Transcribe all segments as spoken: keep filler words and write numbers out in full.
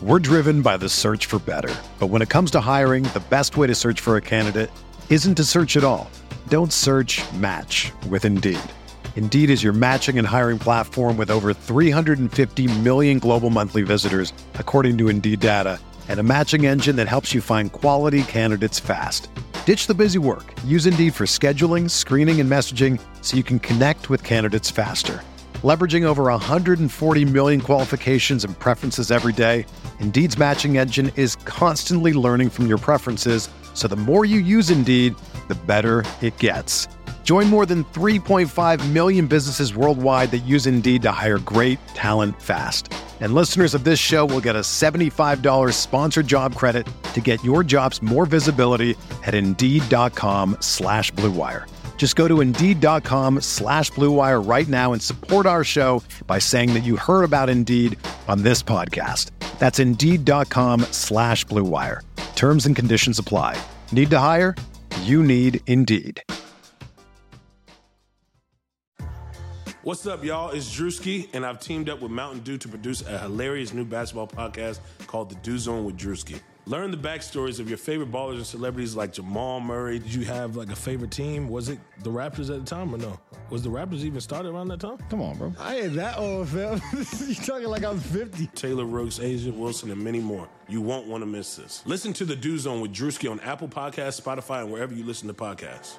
We're driven by the search for better. But when it comes to hiring, the best way to search for a candidate isn't to search at all. Don't search, match with Indeed. Indeed is your matching and hiring platform with over three hundred fifty million global monthly visitors, according to Indeed data, and a matching engine that helps you find quality candidates fast. Ditch the busy work. Use Indeed for scheduling, screening, and messaging so you can connect with candidates faster. Leveraging over one hundred forty million qualifications and preferences every day, Indeed's matching engine is constantly learning from your preferences, so the more you use Indeed, the better it gets. Join more than three point five million businesses worldwide that use Indeed to hire great talent fast. And listeners of this show will get a seventy-five dollars sponsored job credit to get your jobs more visibility at Indeed.com slash Blue Wire. Just go to Indeed.com slash Blue Wire right now and support our show by saying that you heard about Indeed on this podcast. That's Indeed.com slash Blue Wire. Terms and conditions apply. Need to hire? You need Indeed. What's up, y'all? It's Drewski, and I've teamed up with Mountain Dew to produce a hilarious new basketball podcast called The Dew Zone with Drewski. Learn the backstories of your favorite ballers and celebrities like Jamal Murray. Did you have like a favorite team? Was it the Raptors at the time or no? Was the Raptors even started around that time? Come on, bro. I ain't that old, fam. You talking like I'm fifty. Taylor Rooks, Asia Wilson, and many more. You won't want to miss this. Listen to The Dew Zone with Drewski on Apple Podcasts, Spotify, and wherever you listen to podcasts.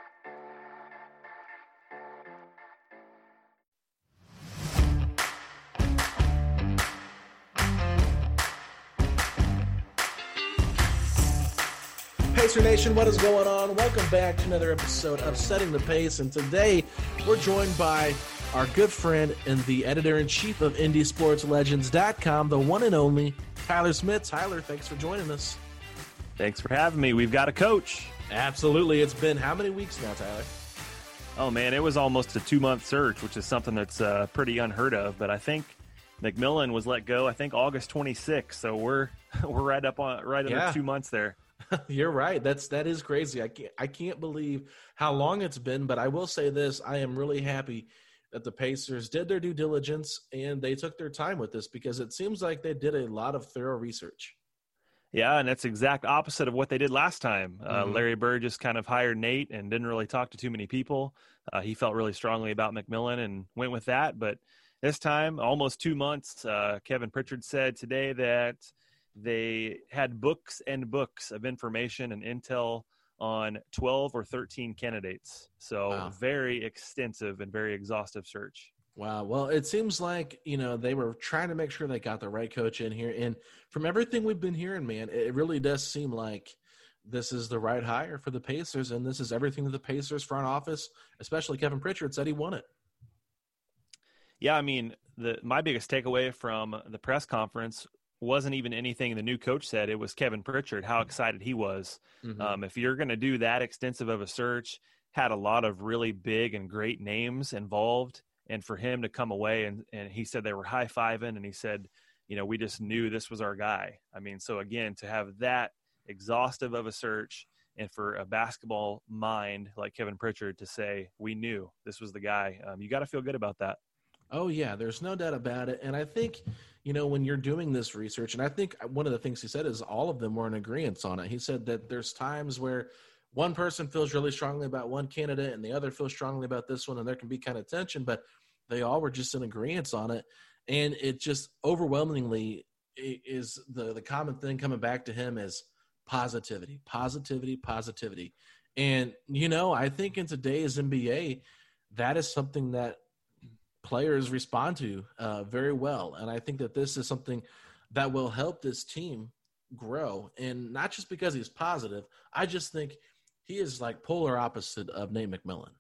Pacer Nation, what is going on? Welcome back to another episode of Setting the Pace, and today we're joined by our good friend and the editor-in-chief of Indie Sports Legends dot com, the one and only Tyler Smith. Tyler, thanks for joining us. Thanks for having me. We've got a coach. Absolutely. It's been how many weeks now, Tyler? Oh, man, it was almost a two-month search, which is something that's uh, pretty unheard of, but I think McMillan was let go, I think, August twenty-sixth, so we're we're right up on right under Yeah. two months there. You're right. That's that is crazy. I can't I can't believe how long it's been, but I will say this: I am really happy that the Pacers did their due diligence and they took their time with this, because it seems like they did a lot of thorough research. Yeah, and that's exact opposite of what they did last time. Uh, Mhm. Larry Bird just kind of hired Nate and didn't really talk to too many people. Uh, he felt really strongly about McMillan and went with that. But this time, almost two months, uh, Kevin Pritchard said today that they had books and books of information and intel on twelve or thirteen candidates. So Wow. very extensive and very exhaustive search. Wow. Well, it seems like, you know, they were trying to make sure they got the right coach in here. And from everything we've been hearing, man, it really does seem like this is the right hire for the Pacers. And this is everything that the Pacers front office, especially Kevin Pritchard, said he wanted. Yeah, I mean, the my biggest takeaway from the press conference wasn't even anything the new coach said. It was Kevin Pritchard, how excited he was. Mhm. Um, if you're going to do that extensive of a search, had a lot of really big and great names involved. And for him to come away and, and he said they were high-fiving, and he said, you know, we just knew this was our guy. I mean, so again, to have that exhaustive of a search and for a basketball mind like Kevin Pritchard to say, we knew this was the guy, um, you got to feel good about that. Oh, yeah, there's no doubt about it. And I think, you know, when you're doing this research, and I think one of the things he said is all of them were in agreement on it. He said that there's times where one person feels really strongly about one candidate and the other feels strongly about this one, and there can be kind of tension, but they all were just in agreement on it. And it just overwhelmingly is the, the common thing coming back to him is positivity, positivity, positivity. And, you know, I think in today's N B A, that is something that players respond to uh, very well. And I think that this is something that will help this team grow. And not just because he's positive, I just think he is like polar opposite of Nate McMillan.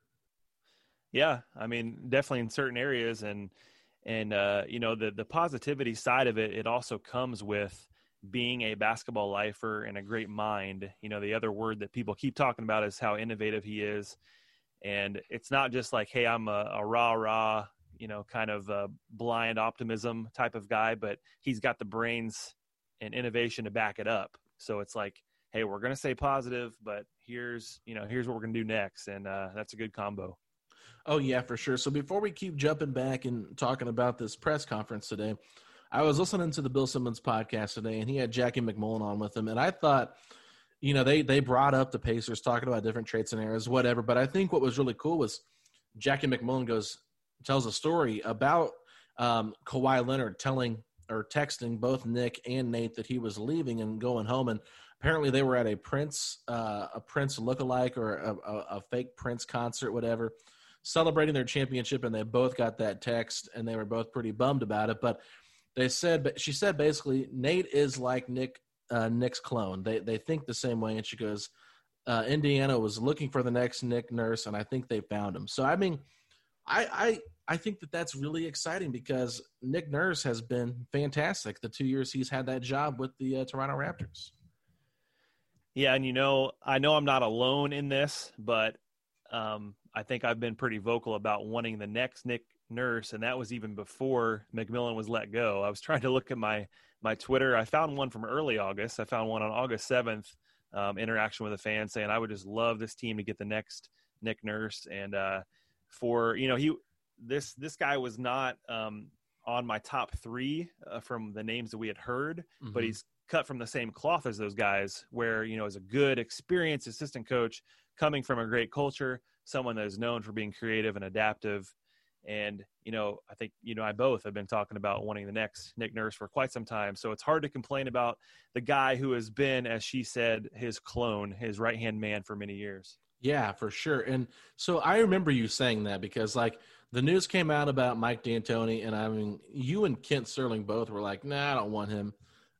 Yeah, I mean, definitely in certain areas. And, and uh, you know, the, the positivity side of it, it also comes with being a basketball lifer and a great mind. You know, the other word that people keep talking about is how innovative he is. And it's not just like, hey, I'm a, a rah, rah, you know, kind of a blind optimism type of guy, but he's got the brains and innovation to back it up. So it's like, hey, we're going to stay positive, but here's, you know, here's what we're going to do next. And uh, that's a good combo. Oh, yeah, for sure. So before we keep jumping back and talking about this press conference today, I was listening to the Bill Simmons podcast today, and he had Jackie McMullen on with him, and I thought, you know, they they brought up the Pacers, talking about different trade scenarios, whatever. But I think what was really cool was Jackie McMullen goes tells a story about um, Kawhi Leonard telling or texting both Nick and Nate that he was leaving and going home, and apparently they were at a Prince uh, a Prince lookalike or a, a, a fake Prince concert, whatever, celebrating their championship, and they both got that text, and they were both pretty bummed about it. But they said, but she said basically, Nate is like Nick. Uh, Nick's clone. They they think the same way. And she goes, uh, Indiana was looking for the next Nick Nurse, and I think they found him. So, I mean, I, I I think that that's really exciting because Nick Nurse has been fantastic the two years he's had that job with the uh, Toronto Raptors. Yeah, and, you know, I know I'm not alone in this, but um, I think I've been pretty vocal about wanting the next Nick Nurse, and that was even before McMillan was let go. I was trying to look at my – my Twitter. I found one from early August. I found one on August seventh, um, interaction with a fan saying, I would just love this team to get the next Nick Nurse. And uh, for, you know, he, this, this guy was not um, on my top three uh, from the names that we had heard, mm-hmm. but he's cut from the same cloth as those guys where, you know, as a good experienced assistant coach coming from a great culture, someone that is known for being creative and adaptive. And, you know, I think, you know, I both have been talking about wanting the next Nick Nurse for quite some time. So it's hard to complain about the guy who has been, as she said, his clone, his right-hand man for many years. Yeah, for sure. And so I remember you saying that because, like, the news came out about Mike D'Antoni, and I mean, you and Kent Sterling both were like, nah, I don't want him.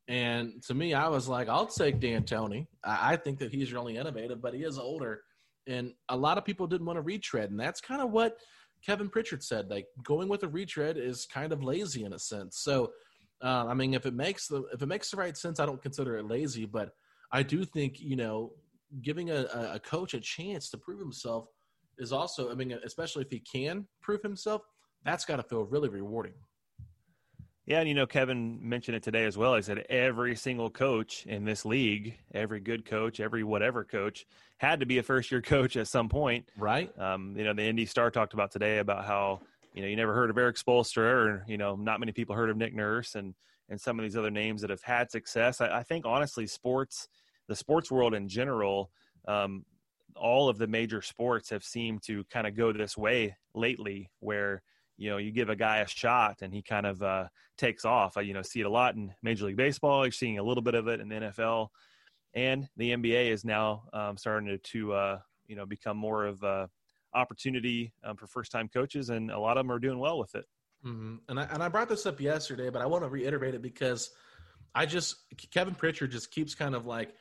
And to me, I was like, I'll take D'Antoni. I, I think that he's really innovative, but he is older. And a lot of people didn't want to retread, and that's kind of what – Kevin Pritchard said, like, going with a retread is kind of lazy in a sense. So, uh, I mean, if it makes the if it makes the right sense, I don't consider it lazy. But I do think, you know, giving a, a coach a chance to prove himself is also, I mean, especially if he can prove himself, that's got to feel really rewarding. Yeah, and, you know, Kevin mentioned it today as well. He said every single coach in this league, every good coach, every whatever coach, had to be a first-year coach at some point. Right. Um, you know, the Indy Star talked about today about how, you know, you never heard of Eric Spoelstra, or, you know, not many people heard of Nick Nurse and and some of these other names that have had success. I, I think, honestly, sports, the sports world in general, um, all of the major sports have seemed to kind of go this way lately where, you know, you give a guy a shot and he kind of uh, takes off. I, you know, see it a lot in Major League Baseball. You're seeing a little bit of it in the N F L. And the N B A is now um, starting to, to uh, you know, become more of a opportunity um, for first-time coaches, and a lot of them are doing well with it. Mm-hmm. And I and I brought this up yesterday, but I want to reiterate it because I just Kevin Pritchard just keeps kind of like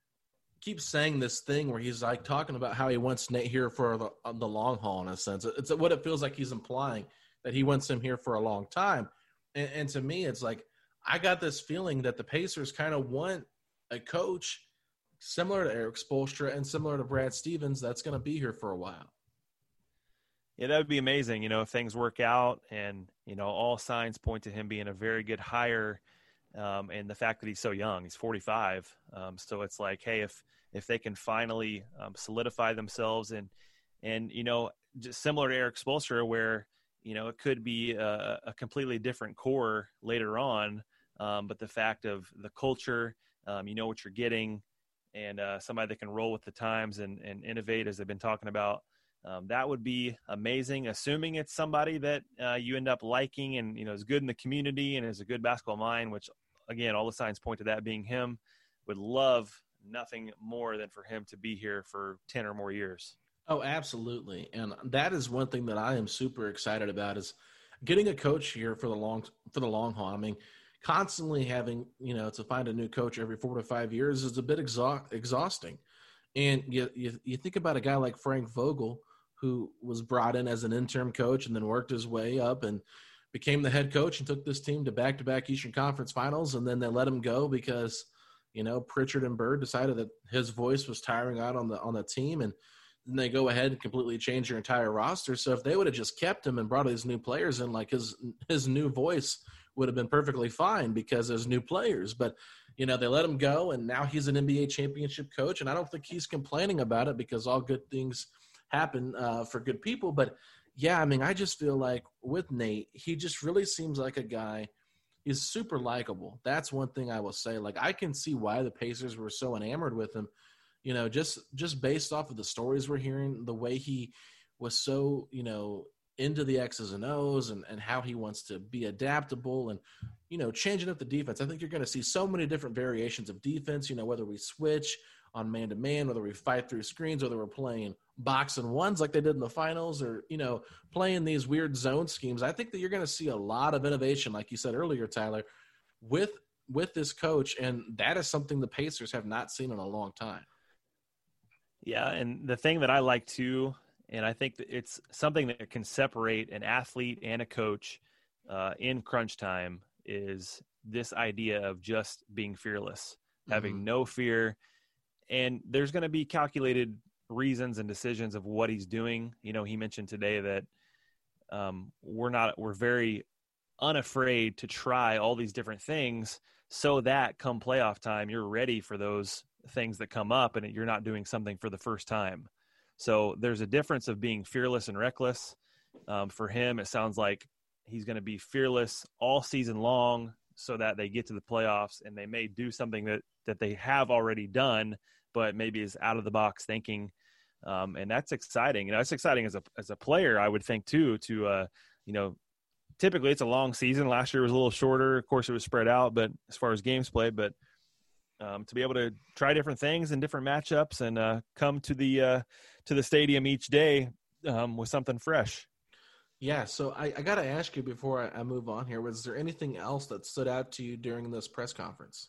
keeps saying this thing where he's like talking about how he wants Nate here for the the long haul in a sense. It's what it feels like he's implying, that he wants him here for a long time. And, and to me, it's like I got this feeling that the Pacers kind of want a coach similar to Eric Spoelstra and similar to Brad Stevens that's going to be here for a while. Yeah, that would be amazing, you know, if things work out and, you know, all signs point to him being a very good hire. Um, and the fact that he's so young, he's forty-five. Um, so it's like, hey, if if they can finally um, solidify themselves and, and you know, just similar to Eric Spoelstra where, you know, it could be a, a completely different core later on. Um, but the fact of the culture, um, you know what you're getting, and uh, somebody that can roll with the times and, and innovate, as they've been talking about, um, that would be amazing, assuming it's somebody that uh, you end up liking and, you know, is good in the community and is a good basketball mind, which, again, all the signs point to that being him. Would love nothing more than for him to be here for ten or more years. Oh, absolutely. And that is one thing that I am super excited about is getting a coach here for the long, for the long haul. I mean, constantly having, you know, to find a new coach every four to five years is a bit exa- exhausting. And you, you, you think about a guy like Frank Vogel, who was brought in as an interim coach and then worked his way up and became the head coach and took this team to back-to-back Eastern Conference finals. And then they let him go because, you know, Pritchard and Bird decided that his voice was tiring out on the, on the team. And then they go ahead and completely change their entire roster. So if they would have just kept him and brought these new players in, like his, his new voice would have been perfectly fine because there's new players. But, you know, they let him go, and now he's an N B A championship coach. And I don't think he's complaining about it because all good things happen uh, for good people. But, yeah, I mean, I just feel like with Nate, he just really seems like a guy he's super likable. That's one thing I will say. Like, I can see why the Pacers were so enamored with him, you know, just just based off of the stories we're hearing, the way he was so, you know, into the X's and O's and, and how he wants to be adaptable and, you know, changing up the defense. I think you're going to see so many different variations of defense, you know, whether we switch on man-to-man, whether we fight through screens, whether we're playing box and ones like they did in the finals or, you know, playing these weird zone schemes. I think that you're going to see a lot of innovation, like you said earlier, Tyler, with with this coach, and that is something the Pacers have not seen in a long time. Yeah, and the thing that I like too, and I think that it's something that can separate an athlete and a coach uh, in crunch time, is this idea of just being fearless, mm-hmm. having no fear. And there's going to be calculated reasons and decisions of what he's doing. You know, he mentioned today that um, we're not, we're very unafraid to try all these different things so that come playoff time, you're ready for those things that come up and you're not doing something for the first time. So there's a difference of being fearless and reckless. Um, for him, it sounds like he's going to be fearless all season long so that they get to the playoffs and they may do something that, that they have already done, but maybe is out of the box thinking. Um, and that's exciting. You know, that's exciting as a, as a player, I would think too, to, uh, you know, typically it's a long season. Last year was a little shorter. Of course it was spread out, but as far as games played, but um, to be able to try different things and different matchups and uh, come to the, uh, to the stadium each day um, with something fresh. Yeah. So I, I got to ask you before I, I move on here, was there anything else that stood out to you during this press conference?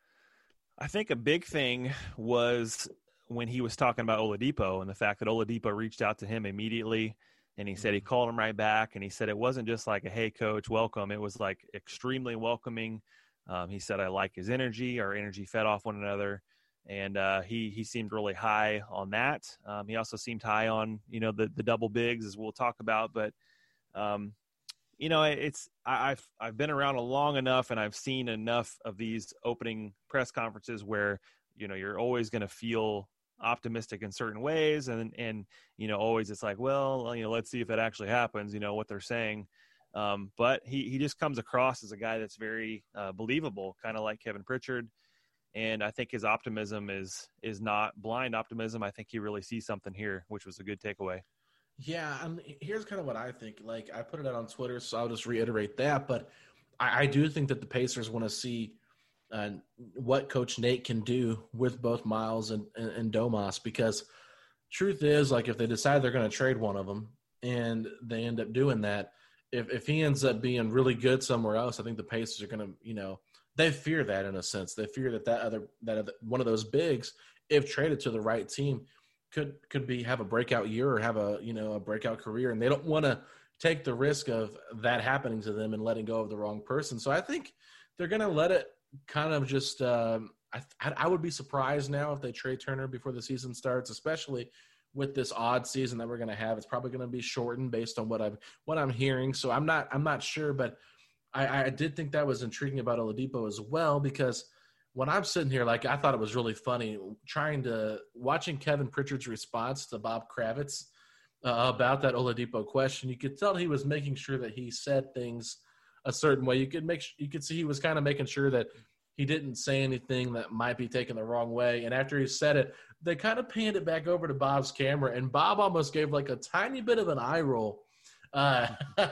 I think a big thing was when he was talking about Oladipo and the fact that Oladipo reached out to him immediately, and he said he called him right back, and he said it wasn't just like a, hey, coach, welcome. It was like extremely welcoming. Um, he said, I like his energy. Our energy fed off one another, and uh, he he seemed really high on that. Um, he also seemed high on, you know, the, the double bigs, as we'll talk about, but um, you know, it's I, I've I've been around long enough, and I've seen enough of these opening press conferences where, you know, you're always going to feel optimistic in certain ways, and and you know, always it's like, well, you know, let's see if it actually happens. You know what they're saying, um, but he he just comes across as a guy that's very uh, believable, kind of like Kevin Pritchard, and I think his optimism is is not blind optimism. I think he really sees something here, which was a good takeaway. Yeah, and here's kind of what I think. Like, I put it out on Twitter, so I'll just reiterate that. But I, I do think that the Pacers want to see uh, what Coach Nate can do with both Miles and, and, and Domas, because truth is, like, if they decide they're going to trade one of them and they end up doing that, if, if he ends up being really good somewhere else, I think the Pacers are going to, you know, they fear that in a sense. They fear that that other that other, one of those bigs, if traded to the right team, could could be have a breakout year or have a, you know, a breakout career, and they don't want to take the risk of that happening to them and letting go of the wrong person. So I think they're going to let it kind of just um, I, I would be surprised now if they trade Turner before the season starts, especially with this odd season that we're going to have. It's probably going to be shortened based on what I'm what I'm hearing. So I'm not I'm not sure, but I, I did think that was intriguing about Oladipo as well, because when I'm sitting here, like, I thought it was really funny trying to watching Kevin Pritchard's response to Bob Kravitz uh, about that Oladipo question. You could tell he was making sure that he said things a certain way. You could make you could see he was kind of making sure that he didn't say anything that might be taken the wrong way. And after he said it, they kind of panned it back over to Bob's camera, and Bob almost gave like a tiny bit of an eye roll uh,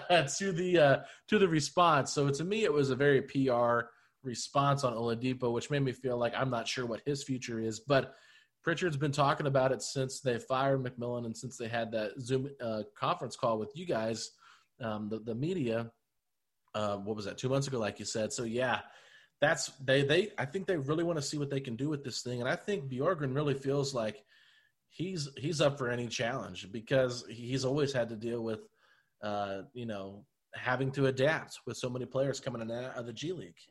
to the uh, to the response. So to me, it was a very P R response on Oladipo, which made me feel like I'm not sure what his future is. But Pritchard's been talking about it since they fired McMillan and since they had that Zoom uh, conference call with you guys, um, the, the media. Uh, what was that, two months ago, like you said? So, yeah, that's they, they – I think they really want to see what they can do with this thing. And I think Bjorgren really feels like he's he's up for any challenge, because he's always had to deal with, uh, you know, having to adapt with so many players coming in and out of the G League.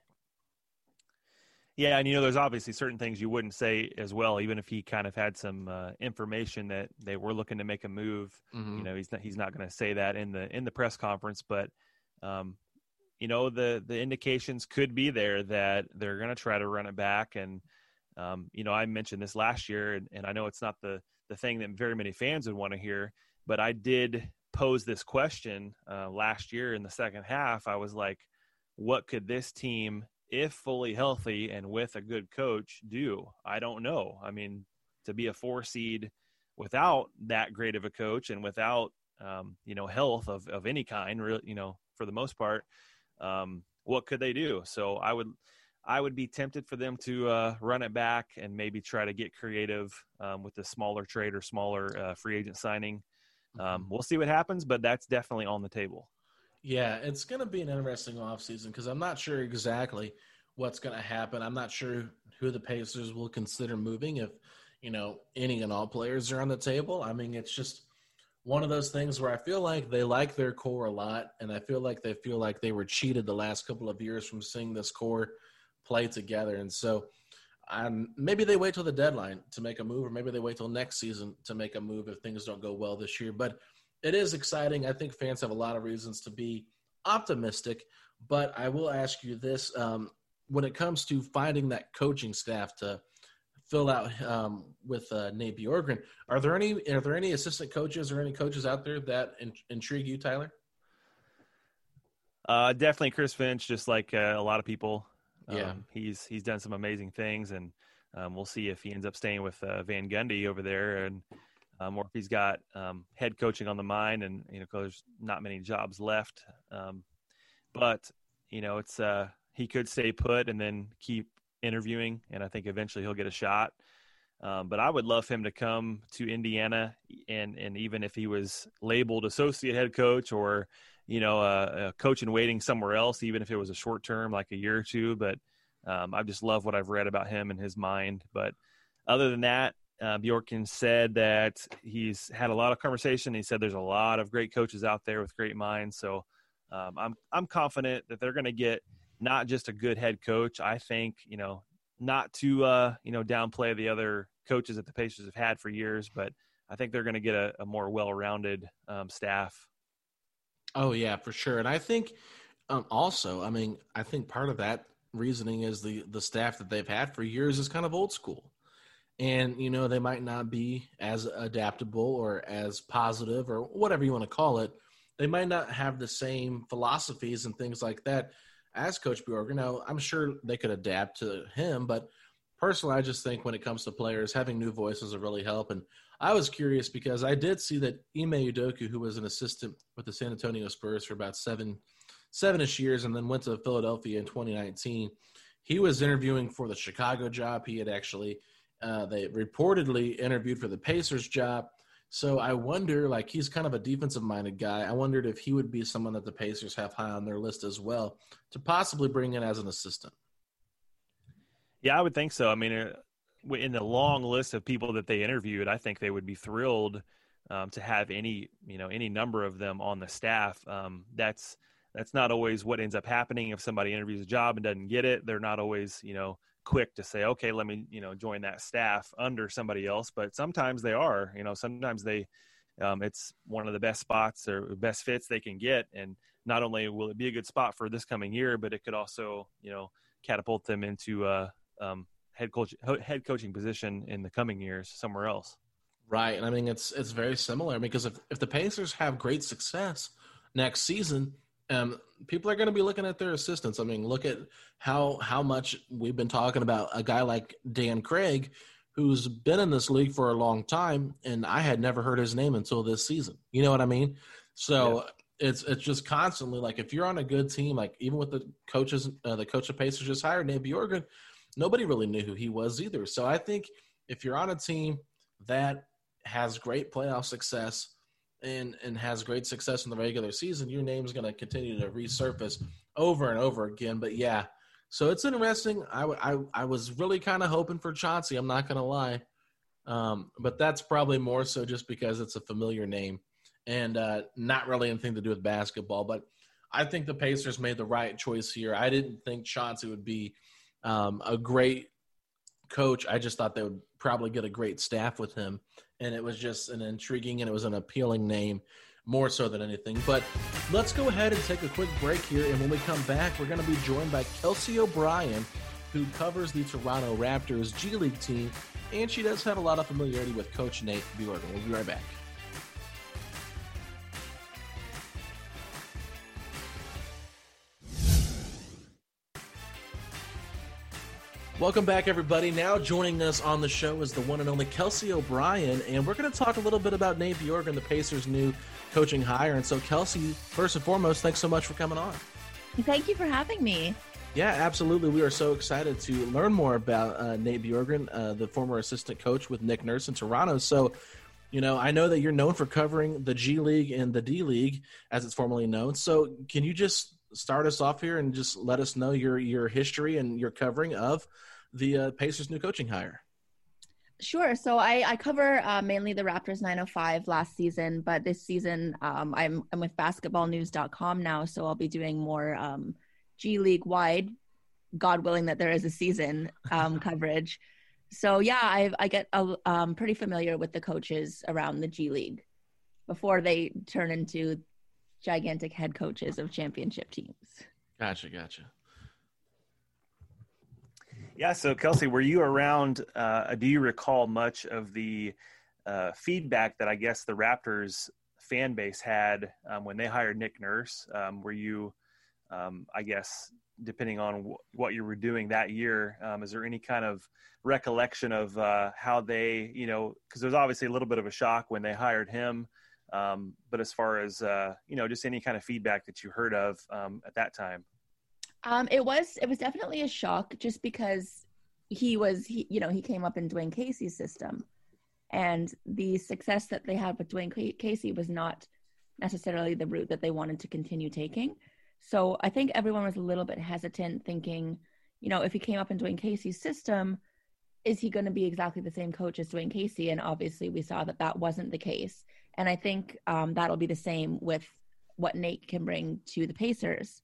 Yeah, and, you know, there's obviously certain things you wouldn't say as well, even if he kind of had some uh, information that they were looking to make a move. Mm-hmm. You know, he's not, he's not going to say that in the in the press conference, but, um, you know, the the indications could be there that they're going to try to run it back. And, um, you know, I mentioned this last year, and, and I know it's not the, the thing that very many fans would want to hear, but I did pose this question uh, last year in the second half. I was like, what could this team, if fully healthy and with a good coach, do? I don't know. I mean, to be a four seed without that great of a coach and without, um, you know, health of, of any kind, really, you know, for the most part, um, what could they do? So I would, I would be tempted for them to uh, run it back and maybe try to get creative um, with the smaller trade or smaller uh, free agent signing. Um, we'll see what happens, but that's definitely on the table. Yeah, it's going to be an interesting offseason because I'm not sure exactly what's going to happen. I'm not sure who the Pacers will consider moving if, you know, any and all players are on the table. I mean, it's just one of those things where I feel like they like their core a lot, and I feel like they feel like they were cheated the last couple of years from seeing this core play together. And so um, maybe they wait till the deadline to make a move, or maybe they wait till next season to make a move if things don't go well this year. But it is exciting. I think fans have a lot of reasons to be optimistic, but I will ask you this. Um, when it comes to finding that coaching staff to fill out um, with uh, Nate Bjorkgren, are there any are there any assistant coaches or any coaches out there that in, intrigue you, Tyler? Uh, definitely Chris Finch, just like uh, a lot of people. Yeah, um, he's he's done some amazing things, and um, we'll see if he ends up staying with uh, Van Gundy over there, and um, or if he's got um, head coaching on the mind. And you know, 'cause there's not many jobs left, um, but you know, it's uh, he could stay put and then keep interviewing, and I think eventually he'll get a shot. Um, but I would love him to come to Indiana, and and even if he was labeled associate head coach or you know, a, a coach in waiting somewhere else, even if it was a short term, like a year or two. But um, I just love what I've read about him and his mind. But other than that, uh, Bjorkgren said that he's had a lot of conversation. He said there's a lot of great coaches out there with great minds. So um, I'm I'm confident that they're going to get not just a good head coach. I think, you know, not to, uh, you know, downplay the other coaches that the Pacers have had for years, but I think they're going to get a, a more well-rounded um, staff. Oh, yeah, for sure. And I think um, also, I mean, I think part of that reasoning is the, the staff that they've had for years is kind of old school. And, you know, they might not be as adaptable or as positive or whatever you want to call it. They might not have the same philosophies and things like that as Coach Bjorkgren. Now, I'm sure they could adapt to him, but personally, I just think when it comes to players, having new voices will really help. And I was curious because I did see that Ime Udoka, who was an assistant with the San Antonio Spurs for about seven, seven-ish years and then went to Philadelphia in twenty nineteen, he was interviewing for the Chicago job. He had actually uh, – they reportedly interviewed for the Pacers job. So I wonder, like, he's kind of a defensive-minded guy. I wondered if he would be someone that the Pacers have high on their list as well to possibly bring in as an assistant. Yeah, I would think so. I mean, uh, in the long list of people that they interviewed, I think they would be thrilled um, to have any, you know, any number of them on the staff. Um, that's that's not always what ends up happening. If somebody interviews a job and doesn't get it, they're not always, you know, quick to say, okay, let me, you know, join that staff under somebody else. But sometimes they are, you know, sometimes they, um, it's one of the best spots or best fits they can get. And not only will it be a good spot for this coming year, but it could also, you know, catapult them into uh um, head coach, head coaching position in the coming years somewhere else. Right. And I mean, it's, it's very similar because if, if the Pacers have great success next season, um, people are going to be looking at their assistants. I mean, look at how, how much we've been talking about a guy like Dan Craig, who's been in this league for a long time. And I had never heard his name until this season. You know what I mean? So yeah. it's, it's just constantly like, if you're on a good team, like even with the coaches, uh, the coach of Pacers just hired, Nate Bjorkgren, nobody really knew who he was either. So I think if you're on a team that has great playoff success and, and has great success in the regular season, your name's going to continue to resurface over and over again. But, yeah, so it's interesting. I, I, I was really kind of hoping for Chauncey, I'm not going to lie. Um, but that's probably more so just because it's a familiar name and uh, not really anything to do with basketball. But I think the Pacers made the right choice here. I didn't think Chauncey would be – Um, a great coach. I just thought they would probably get a great staff with him. And it was just an intriguing and it was an appealing name more so than anything. But let's go ahead and take a quick break here. And when we come back, we're going to be joined by Kelsey O'Brien, who covers the Toronto Raptors G League team. And she does have a lot of familiarity with Coach Nate Bjorkgren. We'll be right back. Welcome back, everybody. Now joining us on the show is the one and only Kelsey O'Brien, and we're going to talk a little bit about Nate Bjorkgren, the Pacers' new coaching hire. And so, Kelsey, first and foremost, thanks so much for coming on. Thank you for having me. Yeah, absolutely. We are so excited to learn more about uh, Nate Bjorkgren, uh, the former assistant coach with Nick Nurse in Toronto. So, you know, I know that you're known for covering the G League and the D League, as it's formerly known. So can you just start us off here and just let us know your, your history and your covering of the uh, Pacers' new coaching hire? Sure. So I, I cover uh, mainly the Raptors nine oh five last season, but this season um, I'm, I'm with basketball news dot com now, so I'll be doing more um, G League wide, God willing that there is a season um, coverage. So yeah, I I get uh, um, pretty familiar with the coaches around the G League before they turn into gigantic head coaches of championship teams. Gotcha, gotcha. Yeah, so Kelsey, were you around, uh, do you recall much of the uh, feedback that I guess the Raptors fan base had um, when they hired Nick Nurse? Um, were you, um, I guess, depending on w- what you were doing that year, um, is there any kind of recollection of uh, how they, you know, because there's obviously a little bit of a shock when they hired him, um, but as far as, uh, you know, just any kind of feedback that you heard of um, at that time? Um, it was it was definitely a shock just because he was, he, you know, he came up in Dwayne Casey's system, and the success that they had with Dwayne Casey was not necessarily the route that they wanted to continue taking. So I think everyone was a little bit hesitant, thinking, you know, if he came up in Dwayne Casey's system, is he going to be exactly the same coach as Dwayne Casey? And obviously we saw that that wasn't the case. And I think um, that'll be the same with what Nate can bring to the Pacers,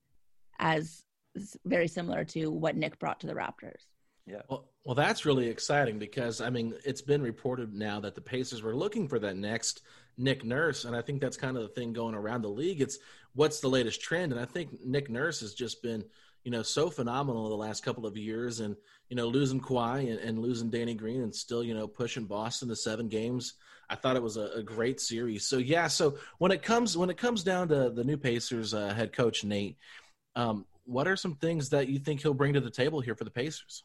as very similar to what Nick brought to the Raptors. Yeah. Well, well, that's really exciting because, I mean, it's been reported now that the Pacers were looking for that next Nick Nurse, and I think that's kind of the thing going around the league. It's what's the latest trend, and I think Nick Nurse has just been, you know, so phenomenal the last couple of years, and, you know, losing Kawhi and, and losing Danny Green and still, you know, pushing Boston to seven games. I thought it was a, a great series. So, yeah, so when it comes when it comes down to the new Pacers uh, head coach, Nate, um, what are some things that you think he'll bring to the table here for the Pacers?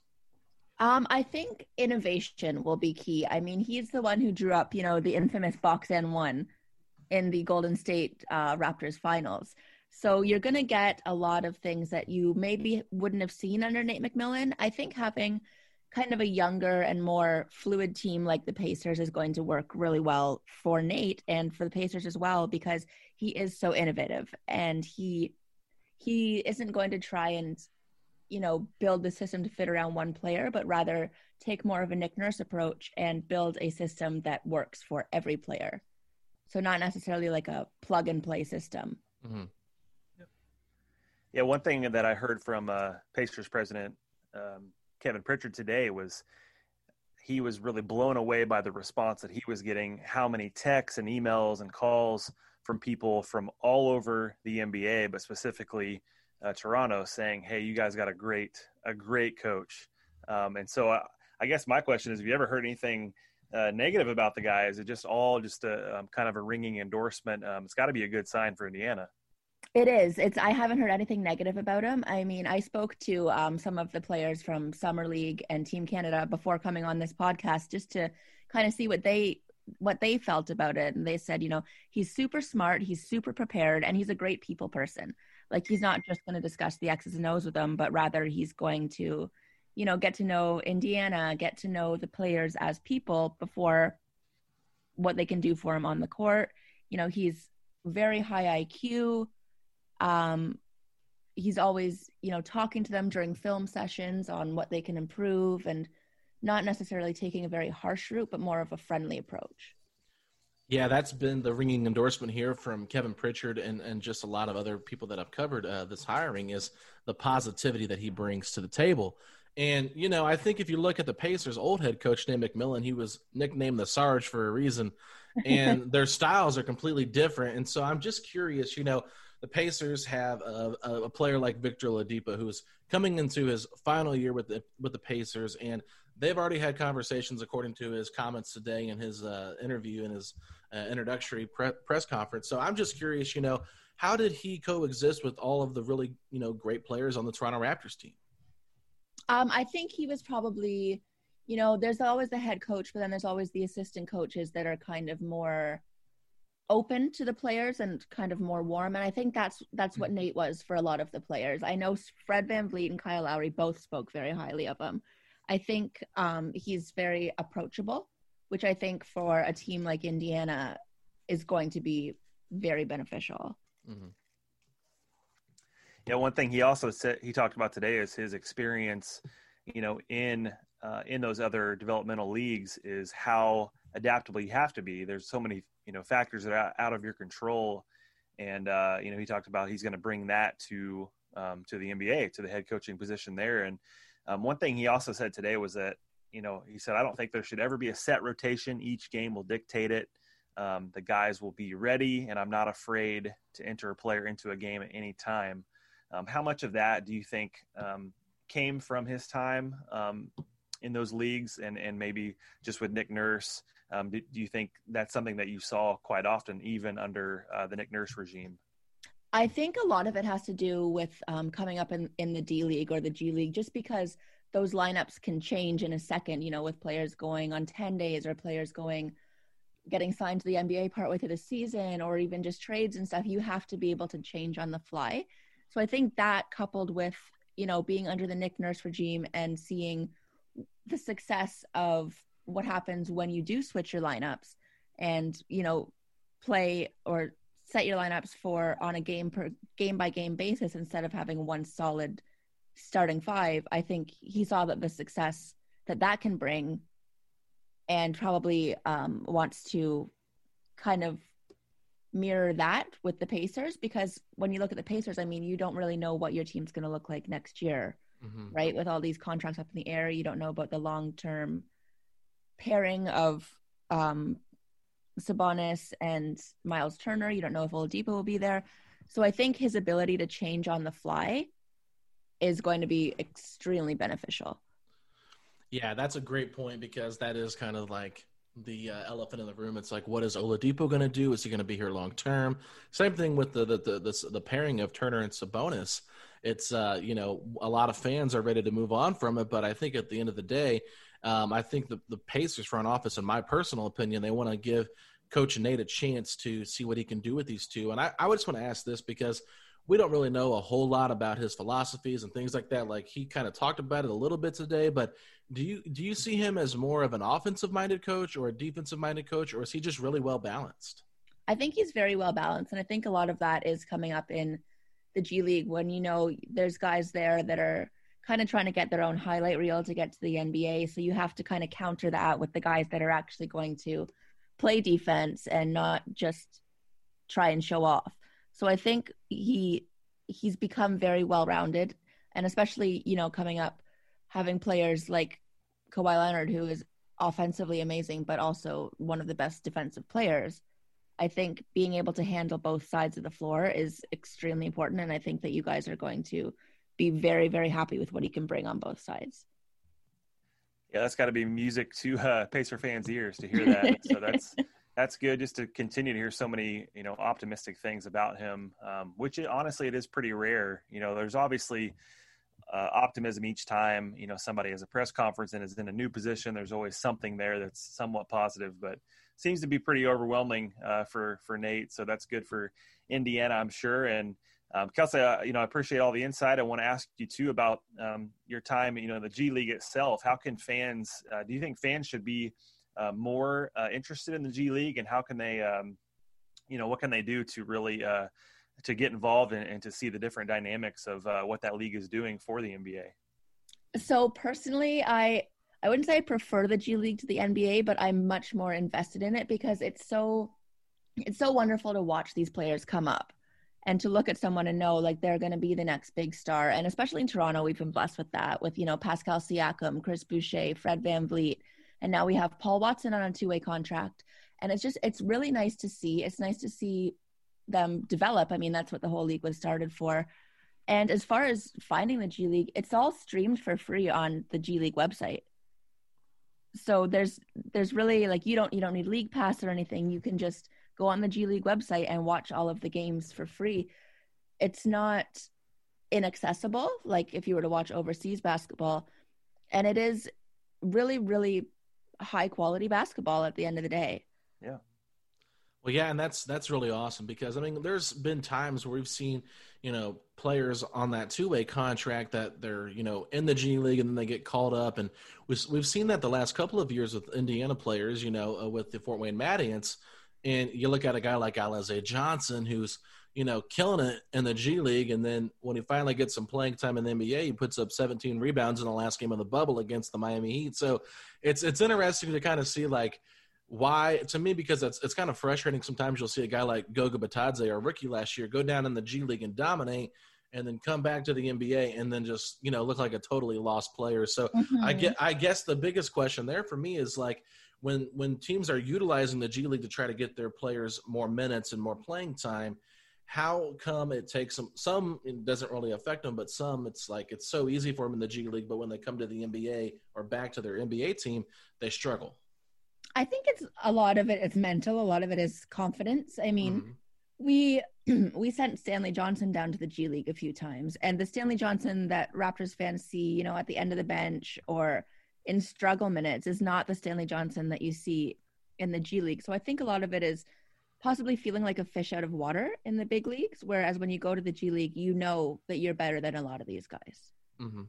Um, I think innovation will be key. I mean, he's the one who drew up, you know, the infamous box and one in the Golden State uh, Raptors finals. So you're going to get a lot of things that you maybe wouldn't have seen under Nate McMillan. I think having kind of a younger and more fluid team like the Pacers is going to work really well for Nate and for the Pacers as well, because he is so innovative, and he he isn't going to try and, you know, build the system to fit around one player, but rather take more of a Nick Nurse approach and build a system that works for every player. So not necessarily like a plug and play system. Mm-hmm. Yeah, one thing that I heard from uh, Pacers president um, Kevin Pritchard today was he was really blown away by the response that he was getting, how many texts and emails and calls from people from all over the N B A, but specifically uh, Toronto, saying, hey, you guys got a great, a great coach. Um, and so I, I guess my question is, have you ever heard anything uh, negative about the guy? Is it just all just a um, kind of a ringing endorsement? Um, it's got to be a good sign for Indiana. It is. It's. I haven't heard anything negative about him. I mean, I spoke to um, some of the players from Summer League and Team Canada before coming on this podcast, just to kind of see what they what they felt about it. And they said, you know, he's super smart, he's super prepared, and he's a great people person. Like, he's not just going to discuss the X's and O's with them, but rather he's going to, you know, get to know Indiana, get to know the players as people before what they can do for him on the court. You know, he's very high I Q. Um, he's always, you know, talking to them during film sessions on what they can improve, and not necessarily taking a very harsh route, but more of a friendly approach. Yeah, that's been the ringing endorsement here from Kevin Pritchard and, and just a lot of other people that I've covered uh, this hiring, is the positivity that he brings to the table. And, you know, I think if you look at the Pacers' old head coach, Nate McMillan, he was nicknamed the Sarge for a reason, and their styles are completely different. And so I'm just curious, you know, the Pacers have a, a, a player like Victor Oladipo, who's coming into his final year with the with the Pacers, and they've already had conversations, according to his comments today in his uh, interview in his uh, introductory pre- press conference. So I'm just curious, you know, how did he coexist with all of the really, you know, great players on the Toronto Raptors team? Um, I think he was probably, you know, there's always the head coach, but then there's always the assistant coaches that are kind of more open to the players and kind of more warm. And I think that's that's what Nate was for a lot of the players. I know Fred VanVleet and Kyle Lowry both spoke very highly of him. I think um, he's very approachable, which I think for a team like Indiana is going to be very beneficial. Mm-hmm. Yeah, one thing he also said he talked about today is his experience, you know, in uh, in those other developmental leagues is how adaptable you have to be. There's so many, you know, factors that are out of your control, and uh, you know, he talked about he's going to bring that to um, to the N B A, to the head coaching position there. And um, one thing he also said today was that, you know, he said, I don't think there should ever be a set rotation. Each game will dictate it. Um, the guys will be ready, and I'm not afraid to enter a player into a game at any time. Um, how much of that do you think um, came from his time um, in those leagues, and, and maybe just with Nick Nurse? Um, do, do you think that's something that you saw quite often, even under uh, the Nick Nurse regime? I think a lot of it has to do with um, coming up in, in the D League or the G League, just because those lineups can change in a second, you know, with players going on ten days or players going, getting signed to the N B A partway through the season, or even just trades and stuff. You have to be able to change on the fly. So I think that, coupled with, you know, being under the Nick Nurse regime and seeing the success of what happens when you do switch your lineups and, you know, play or set your lineups for on a game per game by game basis instead of having one solid starting five, I think he saw that the success that that can bring, and probably um, wants to kind of mirror that with the Pacers, because when you look at the Pacers, I mean, you don't really know what your team's going to look like next year, mm-hmm. right? With all these contracts up in the air, you don't know about the long-term pairing of um, Sabonis and Miles Turner. You don't know if Oladipo will be there. So I think his ability to change on the fly is going to be extremely beneficial. Yeah, that's a great point, because that is kind of like the uh, elephant in the room. It's like, what is Oladipo going to do? Is he going to be here long term? Same thing with the the the, the, the pairing of Turner and Sabonis. It's uh, you know, a lot of fans are ready to move on from it, but I think at the end of the day, um, I think the the Pacers front office, in my personal opinion, they want to give Coach Nate a chance to see what he can do with these two. And I, I would just want to ask this, because we don't really know a whole lot about his philosophies and things like that. Like, he kind of talked about it a little bit today, but do you do you see him as more of an offensive-minded coach or a defensive-minded coach, or is he just really well-balanced? I think he's very well-balanced, and I think a lot of that is coming up in the G League when, you know, there's guys there that are kind of trying to get their own highlight reel to get to the N B A, so you have to kind of counter that with the guys that are actually going to play defense and not just try and show off. So I think he he's become very well-rounded, and especially, you know, coming up, having players like Kawhi Leonard, who is offensively amazing, but also one of the best defensive players. I think being able to handle both sides of the floor is extremely important, and I think that you guys are going to be very, very happy with what he can bring on both sides. Yeah, that's got to be music to uh, Pacer fans' ears to hear that. So that's that's good, just to continue to hear so many, you know, optimistic things about him, um, which it, honestly, it is pretty rare. You know, there's obviously uh, optimism each time, you know, somebody has a press conference and is in a new position. There's always something there that's somewhat positive, but seems to be pretty overwhelming uh, for, for Nate. So that's good for Indiana, I'm sure. And um, Kelsey, uh, you know, I appreciate all the insight. I want to ask you too about um, your time, you know, the G League itself. How can fans, uh, do you think fans should be uh, more uh, interested in the G League, and how can they, um, you know, what can they do to really, uh, to get involved and, and to see the different dynamics of uh, what that league is doing for the N B A? So personally, I, I wouldn't say I prefer the G League to the N B A, but I'm much more invested in it because it's so, it's so wonderful to watch these players come up and to look at someone and know like they're going to be the next big star. And especially in Toronto, we've been blessed with that, with, you know, Pascal Siakam, Chris Boucher, Fred VanVleet, and now we have Paul Watson on a two-way contract. And it's just, it's really nice to see. It's nice to see them develop. I mean, that's what the whole league was started for. And as far as finding the G League, it's all streamed for free on the G League website. So there's there's really like you don't you don't need League Pass or anything. You can just go on the G League website and watch all of the games for free. It's not inaccessible, like if you were to watch overseas basketball, and it is really, really high quality basketball at the end of the day. Yeah. Well, yeah, and that's that's really awesome because, I mean, there's been times where we've seen, you know, players on that two-way contract that they're, you know, in the G League and then they get called up. And we've, we've seen that the last couple of years with Indiana players, you know, uh, with the Fort Wayne Mad Ants. And you look at a guy like Alize Johnson who's, you know, killing it in the G League. And then when he finally gets some playing time in the N B A, he puts up seventeen rebounds in the last game of the bubble against the Miami Heat. So it's it's interesting to kind of see, like, why, to me, because it's it's kind of frustrating. Sometimes you'll see a guy like Goga Batadze, our rookie last year, go down in the G League and dominate, and then come back to the N B A and then just, you know, look like a totally lost player. So mm-hmm. I get, I guess the biggest question there for me is, like, when when teams are utilizing the G League to try to get their players more minutes and more playing time, how come it takes them, some it doesn't really affect them, but some it's like it's so easy for them in the G League, but when they come to the N B A or back to their N B A team, they struggle? I think it's a lot of it is mental. A lot of it is confidence. I mean, mm-hmm. we we sent Stanley Johnson down to the G League a few times, and the Stanley Johnson that Raptors fans see, you know, at the end of the bench or in struggle minutes is not the Stanley Johnson that you see in the G League. So I think a lot of it is possibly feeling like a fish out of water in the big leagues, whereas when you go to the G League, you know that you're better than a lot of these guys. Mm-hmm.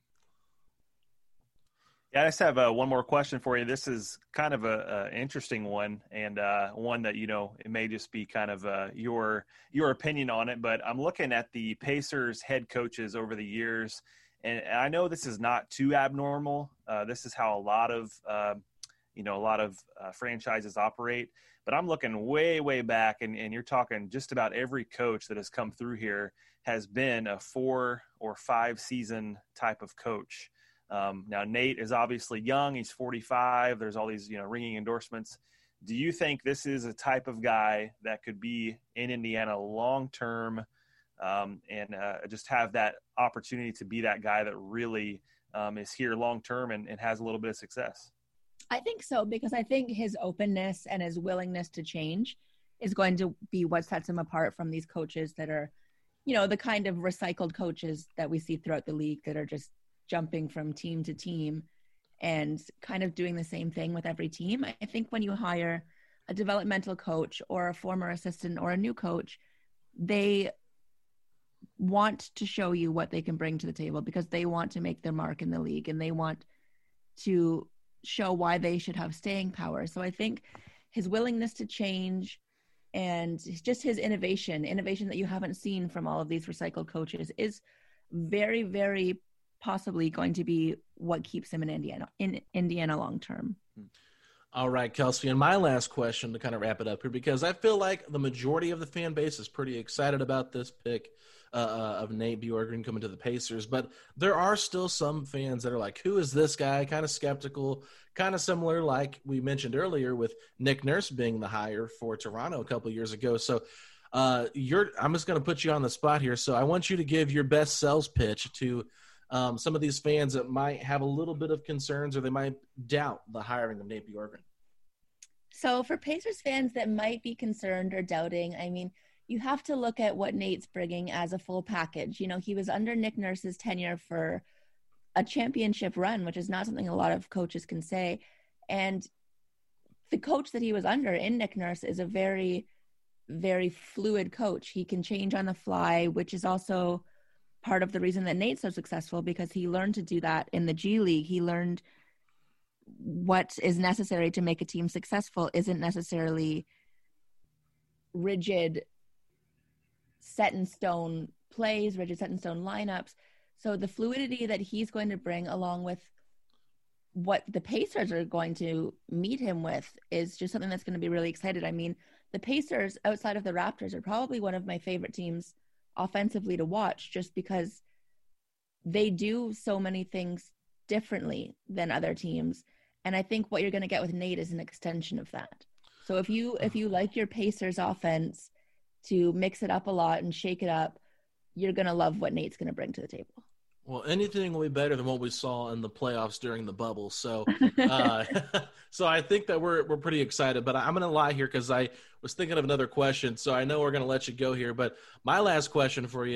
Yeah, I just have uh, one more question for you. This is kind of a, a interesting one, and uh, one that, you know, it may just be kind of uh, your your opinion on it. But I'm looking at the Pacers head coaches over the years, and I know this is not too abnormal. Uh, this is how a lot of uh, you know a lot of uh, franchises operate. But I'm looking way, way back, and, and you're talking just about every coach that has come through here has been a four or five season type of coach. Um, now, Nate is obviously young. He's forty-five. There's all these, you know, ringing endorsements. Do you think this is a type of guy that could be in Indiana long-term um, and uh, just have that opportunity to be that guy that really um, is here long-term and, and has a little bit of success? I think so, because I think his openness and his willingness to change is going to be what sets him apart from these coaches that are, you know, the kind of recycled coaches that we see throughout the league that are just jumping from team to team and kind of doing the same thing with every team. I think when you hire a developmental coach or a former assistant or a new coach, they want to show you what they can bring to the table because they want to make their mark in the league and they want to show why they should have staying power. So I think his willingness to change and just his innovation, innovation that you haven't seen from all of these recycled coaches is very, very possibly going to be what keeps him in Indiana, in Indiana long term. All right, Kelsey, and my last question to kind of wrap it up here, because I feel like the majority of the fan base is pretty excited about this pick uh, of Nate Bjorkgren coming to the Pacers, but there are still some fans that are like, who is this guy? Kind of skeptical, kind of similar like we mentioned earlier with Nick Nurse being the hire for Toronto a couple years ago. So uh, you're, I'm just going to put you on the spot here. So I want you to give your best sales pitch to Um, some of these fans that might have a little bit of concerns or they might doubt the hiring of Nate Bjorkgren. So for Pacers fans that might be concerned or doubting, I mean, you have to look at what Nate's bringing as a full package. You know, he was under Nick Nurse's tenure for a championship run, which is not something a lot of coaches can say. And the coach that he was under in Nick Nurse is a very, very fluid coach. He can change on the fly, which is also part of the reason that Nate's so successful, because he learned to do that in the G League. He learned what is necessary to make a team successful isn't necessarily rigid, set in stone plays, rigid set in stone lineups. So the fluidity that he's going to bring along with what the Pacers are going to meet him with is just something that's going to be really excited. I mean, the Pacers outside of the Raptors are probably one of my favorite teams offensively to watch, just because they do so many things differently than other teams. And I think what you're going to get with Nate is an extension of that. So if you if you like your Pacers offense to mix it up a lot and shake it up, you're going to love what Nate's going to bring to the table. Well, anything will be better than what we saw in the playoffs during the bubble. So, uh, so I think that we're we're pretty excited. But I'm going to lie here because I was thinking of another question. So I know we're going to let you go here. But my last question for you,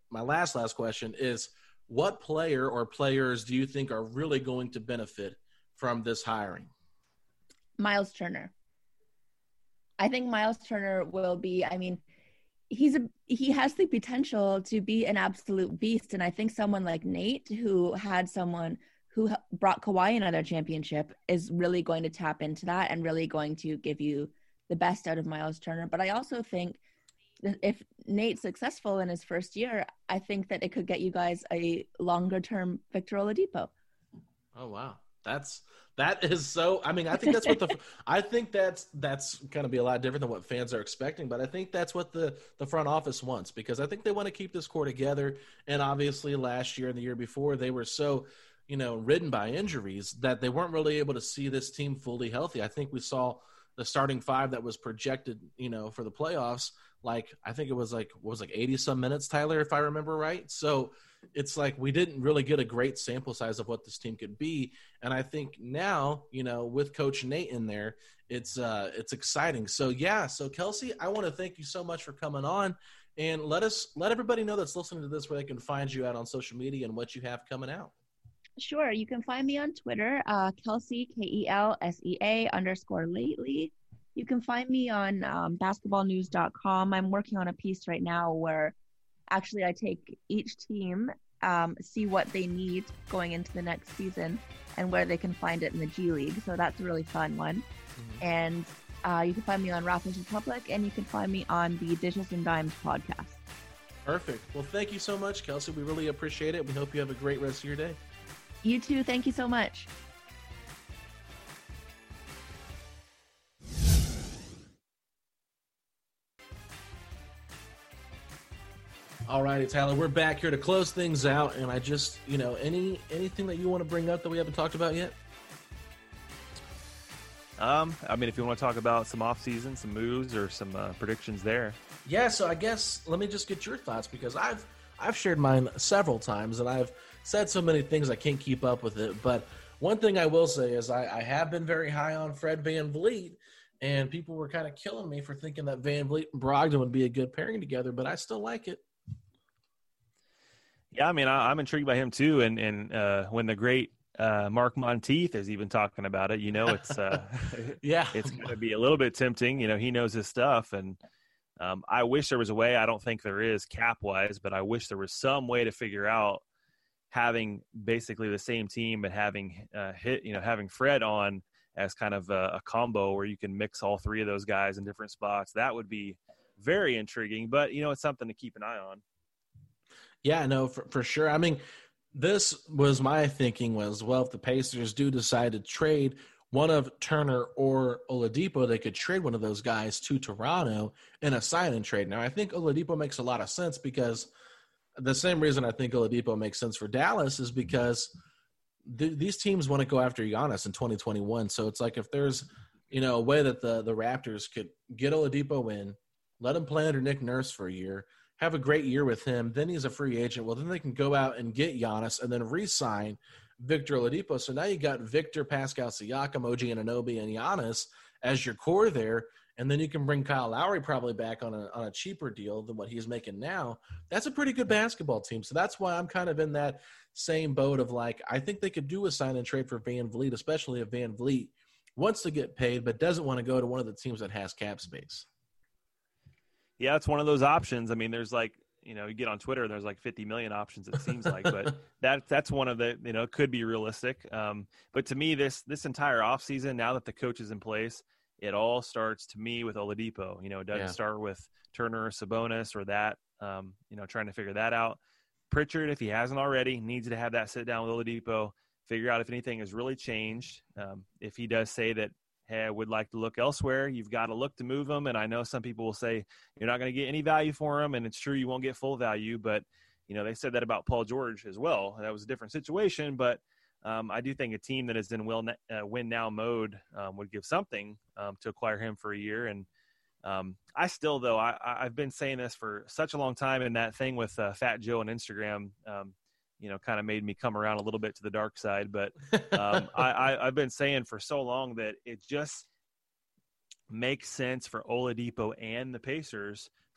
my last last question is, what player or players do you think are really going to benefit from this hiring? Miles Turner. I think Miles Turner will be, I mean, he's a he has the potential to be an absolute beast. And I think someone like Nate, who had someone who brought Kawhi another championship, is really going to tap into that and really going to give you the best out of Miles Turner. But I also think that if Nate's successful in his first year, I think that it could get you guys a longer term Victor Oladipo. Oh, wow. That's that is so. I mean, I think that's what the I think that's that's going to be a lot different than what fans are expecting. But I think that's what the the front office wants, because I think they want to keep this core together. And obviously, last year and the year before, they were so, you know, ridden by injuries that they weren't really able to see this team fully healthy. I think we saw the starting five that was projected, you know, for the playoffs. Like, I think it was like, what was like eighty some minutes, Tyler, if I remember right. So it's like, we didn't really get a great sample size of what this team could be. And I think now, you know, with Coach Nate in there, it's, uh, it's exciting. So yeah. So Kelsey, I want to thank you so much for coming on, and let us, let everybody know that's listening to this where they can find you out on social media and what you have coming out. Sure. You can find me on Twitter, uh, Kelsey, K E L S E A underscore lately. You can find me on um, basketball news dot com. I'm working on a piece right now where actually I take each team, um, see what they need going into the next season and where they can find it in the G League. So that's a really fun one. Mm-hmm. And uh, you can find me on Rappers Republic, and you can find me on the Dishes and Dimes podcast. Perfect. Well, thank you so much, Kelsey. We really appreciate it. We hope you have a great rest of your day. You too. Thank you so much. All righty, Tyler, we're back here to close things out. And I just, you know, any anything that you want to bring up that we haven't talked about yet? Um, I mean, if you want to talk about some off-season, some moves, or some uh, predictions there. Yeah, so I guess let me just get your thoughts, because I've I've shared mine several times, and I've said so many things I can't keep up with it. But one thing I will say is I, I have been very high on Fred VanVleet, and people were kind of killing me for thinking that VanVleet and Brogdon would be a good pairing together, but I still like it. Yeah, I mean, I, I'm intrigued by him too. And and uh, when the great uh, Mark Monteith is even talking about it, you know, it's uh, yeah, it's going to be a little bit tempting. You know, he knows his stuff, and um, I wish there was a way. I don't think there is cap wise, but I wish there was some way to figure out having basically the same team, but having uh, hit, you know, having Fred on as kind of a, a combo where you can mix all three of those guys in different spots. That would be very intriguing. But you know, it's something to keep an eye on. Yeah, no, for, for sure. I mean, this was my thinking was, well, if the Pacers do decide to trade one of Turner or Oladipo, they could trade one of those guys to Toronto in a sign-and trade. Now, I think Oladipo makes a lot of sense, because the same reason I think Oladipo makes sense for Dallas is because th- these teams want to go after Giannis in twenty twenty-one. So it's like, if there's, you know, a way that the, the Raptors could get Oladipo in, let him play under Nick Nurse for a year, have a great year with him, then he's a free agent. Well, then they can go out and get Giannis and then re-sign Victor Oladipo. So now you got Victor, Pascal Siakam, O G Anunoby, and Giannis as your core there, and then you can bring Kyle Lowry probably back on a on a cheaper deal than what he's making now. That's a pretty good basketball team. So that's why I'm kind of in that same boat of like, I think they could do a sign and trade for VanVleet, especially if VanVleet wants to get paid but doesn't want to go to one of the teams that has cap space. Yeah, it's one of those options. I mean, there's like, you know, you get on Twitter, there's like fifty million options, it seems like, but that that's one of the, you know, could be realistic. Um, but to me, this this entire offseason, now that the coach is in place, it all starts to me with Oladipo. You know, it doesn't yeah. start with Turner or Sabonis or that, um, you know, trying to figure that out. Pritchard, if he hasn't already, needs to have that sit down with Oladipo, figure out if anything has really changed. Um, if he does say that, hey, I would like to look elsewhere, you've got to look to move him. And I know some people will say you're not going to get any value for him, and it's true you won't get full value. But, you know, they said that about Paul George as well. That was a different situation. But um, I do think a team that is in will, uh, win-now mode um, would give something um, to acquire him for a year. And um, I still, though, I, I've been saying this for such a long time, and that thing with uh, Fat Joe on Instagram um, you know, kind of made me come around a little bit to the dark side. But um, I, I, I've been saying for so long that it just makes sense for Oladipo and the Pacers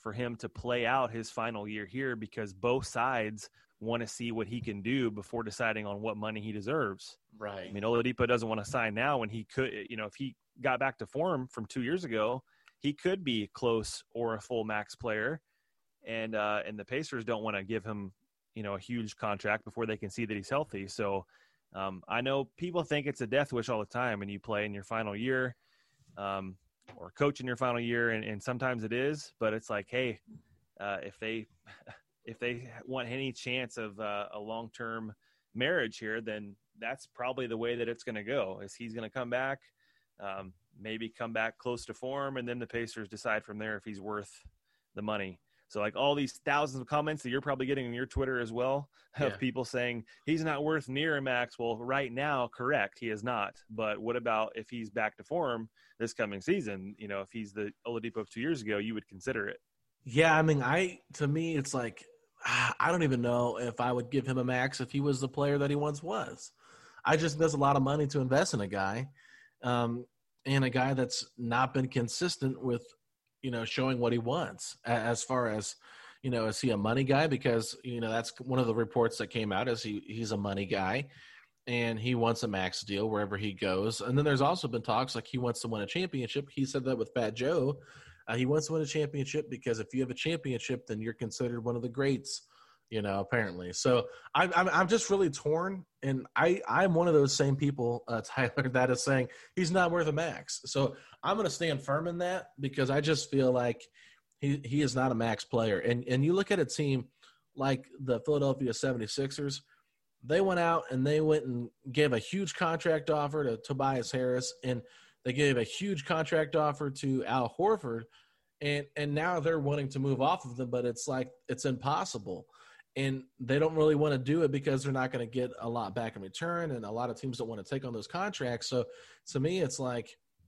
for him to play out his final year here, because both sides want to see what he can do before deciding on what money he deserves. Right. I mean, Oladipo doesn't want to sign now when he could, you know, if he got back to form from two years ago, he could be close or a full max player. And, uh, and the Pacers don't want to give him, you know, a huge contract before they can see that he's healthy. So um, I know people think it's a death wish all the time when you play in your final year um, or coach in your final year. And, and sometimes it is, but it's like, hey, uh, if they, if they want any chance of uh, a long-term marriage here, then that's probably the way that it's going to go, is he's going to come back, um, maybe come back close to form, and then the Pacers decide from there if he's worth the money. So like all these thousands of comments that you're probably getting on your Twitter as well of Yeah. people saying he's not worth near a max. Well, right now, correct, he is not. But what about if he's back to form this coming season? You know, if he's the Oladipo of two years ago, you would consider it. Yeah, I mean, I to me, it's like I don't even know if I would give him a max if he was the player that he once was. I just there's a lot of money to invest in a guy, um, and a guy that's not been consistent with, you know, showing what he wants. As far as, you know, is he a money guy? Because, you know, that's one of the reports that came out, is he he's a money guy, and he wants a max deal wherever he goes. And then there's also been talks like he wants to win a championship. He said that with Fat Joe. Uh, he wants to win a championship because if you have a championship, then you're considered one of the greats, you know, apparently. So I'm, I'm, I'm just really torn. And I, I'm one of those same people, uh, Tyler, that is saying he's not worth a max. So I'm going to stand firm in that, because I just feel like he, he is not a max player. And, and you look at a team like the Philadelphia seventy-sixers, they went out and they went and gave a huge contract offer to Tobias Harris, and they gave a huge contract offer to Al Horford, and and now they're wanting to move off of them, but it's like it's impossible. And they don't really want to do it because they're not going to get a lot back in return, and a lot of teams don't want to take on those contracts. So to me, it's like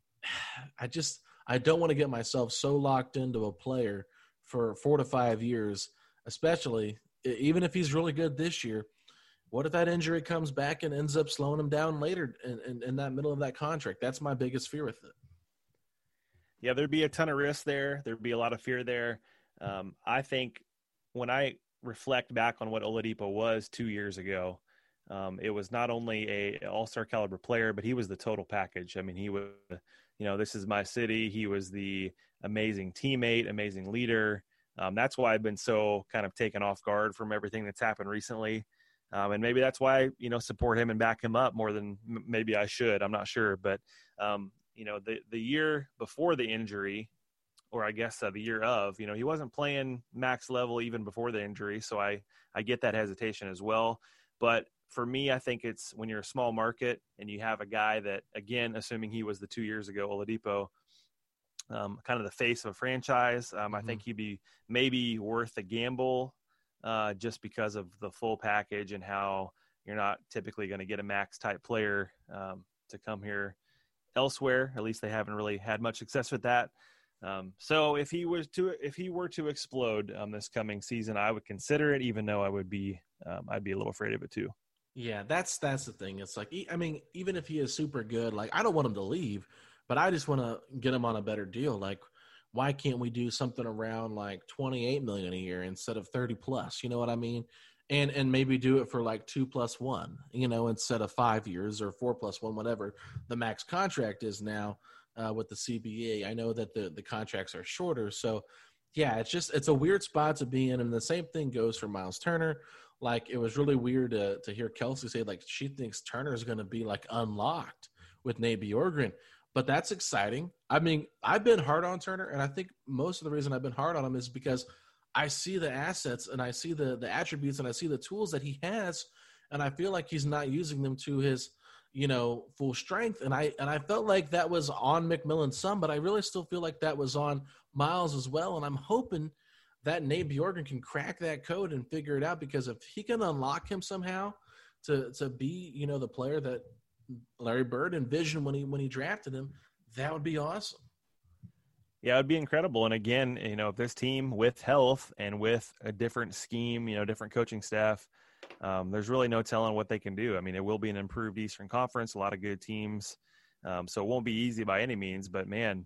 I just I don't want to get myself so locked into a player for four to five years, especially even if he's really good this year. What if that injury comes back and ends up slowing him down later in, in, in that middle of that contract? That's my biggest fear with it. Yeah, there'd be a ton of risk there. There'd be a lot of fear there. Um, I think when I reflect back on what Oladipo was two years ago, um, it was not only a all-star caliber player, but he was the total package. I mean, he was, you know, this is my city. He was the amazing teammate, amazing leader. Um, that's why I've been so kind of taken off guard from everything that's happened recently. Um, and maybe that's why, you know, support him and back him up more than m- maybe I should. I'm not sure. But, um, you know, the, the year before the injury, or I guess uh, the year of, you know, he wasn't playing max level even before the injury. So I, I get that hesitation as well. But for me, I think it's when you're a small market and you have a guy that, again, assuming he was the two years ago, Oladipo, um, kind of the face of a franchise, um, mm-hmm. I think he'd be maybe worth a gamble. Uh, just because of the full package and how you're not typically going to get a max type player um, to come here elsewhere. At least they haven't really had much success with that. Um, so if he was to, if he were to explode um, this coming season, I would consider it, even though I would be, um, I'd be a little afraid of it too. Yeah, that's that's the thing. It's like, I mean, even if he is super good, like I don't want him to leave, but I just want to get him on a better deal. Like, why can't we do something around like twenty-eight million a year instead of thirty plus? You know what I mean? And and maybe do it for like two plus one, you know, instead of five years or four plus one, whatever the max contract is now uh, with the C B A. I know that the, the contracts are shorter. So, yeah, it's just it's a weird spot to be in. And the same thing goes for Miles Turner. Like, it was really weird to, to hear Kelsey say, like, she thinks Turner is going to be, like, unlocked with Nate Bjorkgren. But that's exciting. I mean, I've been hard on Turner, and I think most of the reason I've been hard on him is because I see the assets and I see the the attributes and I see the tools that he has, and I feel like he's not using them to his, you know, full strength. And I and I felt like that was on McMillan some, but I really still feel like that was on Miles as well. And I'm hoping that Nate Bjorkgren can crack that code and figure it out, because if he can unlock him somehow to to be, you know, the player that Larry Bird envisioned when he when he drafted him, that would be awesome. Yeah, it would be incredible. And again, you know, if this team with health and with a different scheme, you know, different coaching staff, um, there's really no telling what they can do. I mean, it will be an improved Eastern Conference, a lot of good teams. Um, so it won't be easy by any means, but man,